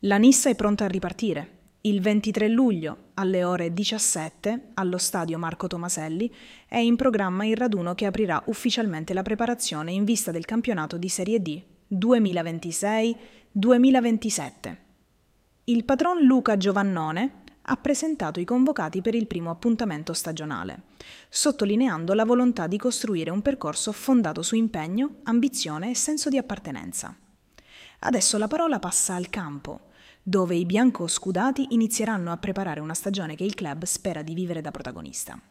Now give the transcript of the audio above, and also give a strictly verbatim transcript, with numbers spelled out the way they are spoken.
La Nissa è pronta a ripartire. Il ventitré luglio, alle ore diciassette, allo stadio Marco Tomaselli, è in programma il raduno che aprirà ufficialmente la preparazione in vista del campionato di Serie D duemilaventisei duemilaventisette. Il patron Luca Giovannone ha presentato i convocati per il primo appuntamento stagionale, sottolineando la volontà di costruire un percorso fondato su impegno, ambizione e senso di appartenenza. Adesso la parola passa al campo, dove i biancoscudati inizieranno a preparare una stagione che il club spera di vivere da protagonista.